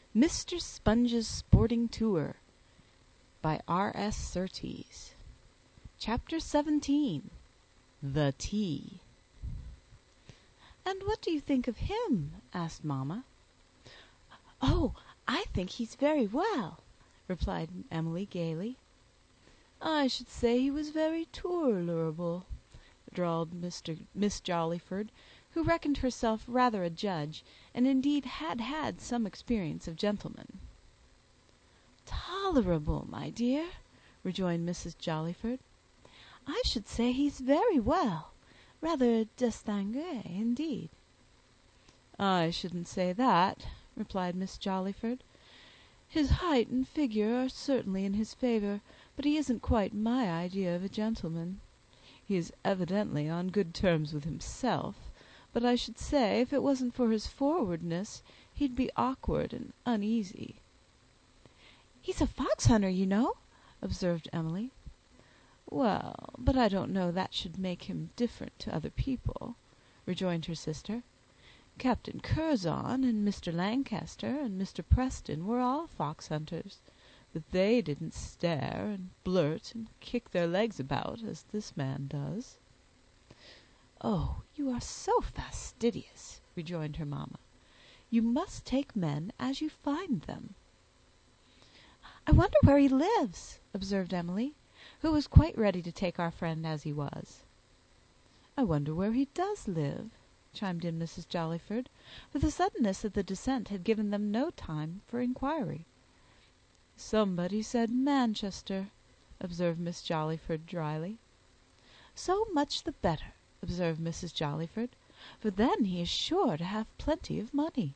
Mr. Sponge's Sporting Tour by R.S. Surtees. Chapter 17. The Tea. "And what do you think of him?" asked Mamma. "Oh, I think he's very well," replied Emily gaily. "I should say he was very tolerable," drawled Miss Jollyford, who reckoned herself rather a judge, and indeed had had some experience of gentlemen. "Tolerable, my dear!" rejoined Mrs. Jollyford. "I should say he's very well. Rather distingué, indeed." "I shouldn't say that," replied Miss Jollyford. "His height and figure are certainly in his favour, but he isn't quite my idea of a gentleman. He is evidently on good terms with himself, but I should say, if it wasn't for his forwardness, he'd be awkward and uneasy." "He's a fox hunter, you know," observed Emily. "Well, but I don't know that should make him different to other people," rejoined her sister. "Captain Curzon, and Mr. Lancaster, and Mr. Preston were all fox hunters, but they didn't stare, and blurt, and kick their legs about, as this man does." "Oh, you are so fastidious," rejoined her mamma. "You must take men as you find them." "I wonder where he lives," observed Emily, who was quite ready to take our friend as he was. "I wonder where he does live," chimed in Mrs. Jollyford, for the suddenness of the descent had given them no time for inquiry. "Somebody said Manchester," observed Miss Jollyford dryly. "So much the better," observed Mrs. Jollyford, "for then he is sure to have plenty of money."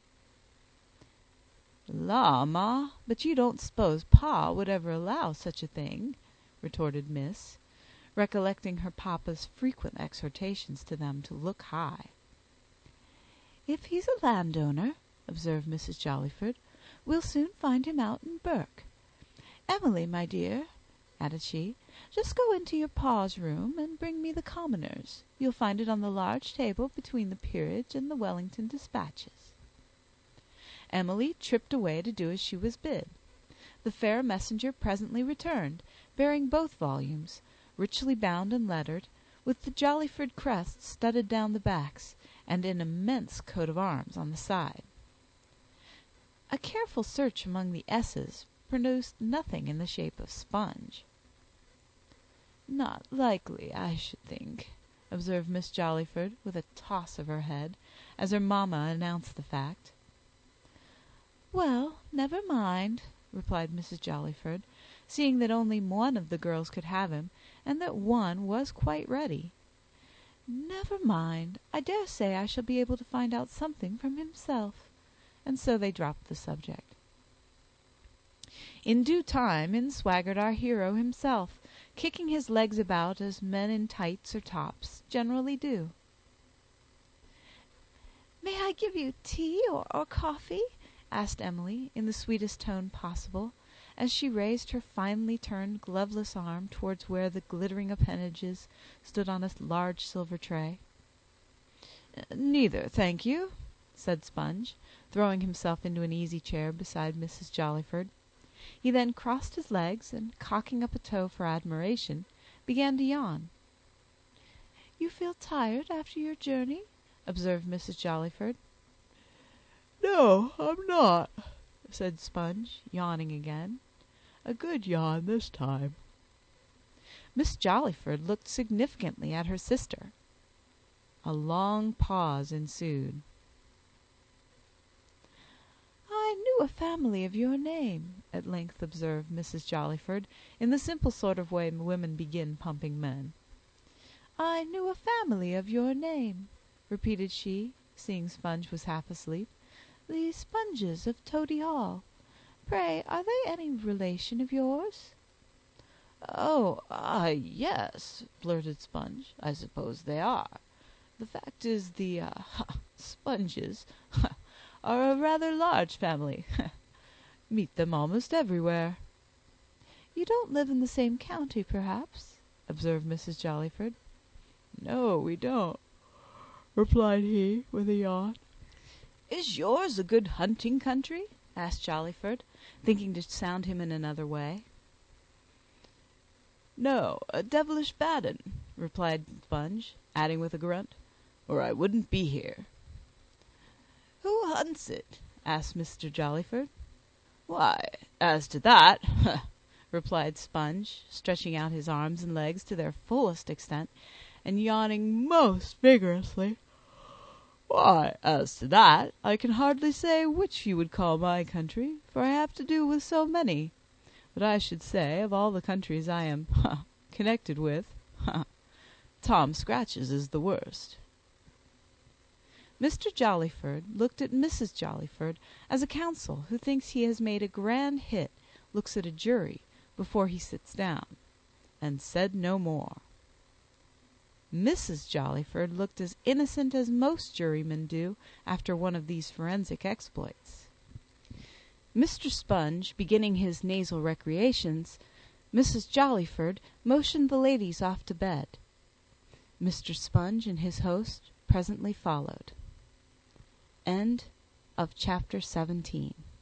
"La, ma, but you don't suppose Pa would ever allow such a thing?" retorted Miss, recollecting her papa's frequent exhortations to them to look high. "If he's a landowner," observed Mrs. Jollyford, "we'll soon find him out in Burke. Emily, my dear," added she, "just go into your Pa's room, and bring me the Commoners. You'll find it on the large table between the Peerage and the Wellington Dispatches." Emily tripped away to do as she was bid. The fair messenger presently returned, bearing both volumes, richly bound and lettered, with the Jollyford crest studded down the backs, and an immense coat of arms on the side. A careful search among the S's produced nothing in the shape of Sponge. "Not likely, I should think," observed Miss Jollyford, with a toss of her head, as her mamma announced the fact. "Well, never mind," replied Mrs. Jollyford, seeing that only one of the girls could have him, and that one was quite ready. "Never mind. I dare say I shall be able to find out something from himself." And so they dropped the subject. In due time in swaggered our hero himself, kicking his legs about as men in tights or tops generally do. "May I give you tea or coffee?" asked Emily, in the sweetest tone possible, as she raised her finely turned gloveless arm towards where the glittering appendages stood on a large silver tray. "Neither, thank you," said Sponge, throwing himself into an easy chair beside Mrs. Jollyford. He then crossed his legs, and cocking up a toe for admiration, began to yawn. "You feel tired after your journey?" observed Mrs. Jollyford. "No, I'm not," said Sponge, yawning again. "A good yawn this time." Miss Jollyford looked significantly at her sister. A long pause ensued. "I knew a family of your name," at length observed Mrs. Jollyford, in the simple sort of way women begin pumping men. "I knew a family of your name," repeated she, seeing Sponge was half asleep. "The Sponges of Toady Hall. Pray, are they any relation of yours?" Yes," blurted Sponge. "I suppose they are. The fact is, the Sponges are a rather large family. Meet them almost everywhere." "You don't live in the same county, perhaps?" observed Mrs. Jollyford. "No, we don't," replied he, with a yawn. "Is yours a good hunting country?" asked Jollyford, thinking to sound him in another way. "No, a devilish bad 'un," replied Sponge, adding with a grunt, "or I wouldn't be here." "Who hunts it?" asked Mr. Jollyford. "Why, as to that," replied Sponge, stretching out his arms and legs to their fullest extent, and yawning most vigorously, "why, as to that, I can hardly say which you would call my country, for I have to do with so many; but I should say, of all the countries I am connected with, Tom Scratch's is the worst." Mr. Jollyford looked at Mrs. Jollyford as a counsel who thinks he has made a grand hit looks at a jury before he sits down, and said no more. Mrs. Jollyford looked as innocent as most jurymen do after one of these forensic exploits. Mr. Sponge beginning his nasal recreations, Mrs. Jollyford motioned the ladies off to bed. Mr. Sponge and his host presently followed. Chapter 17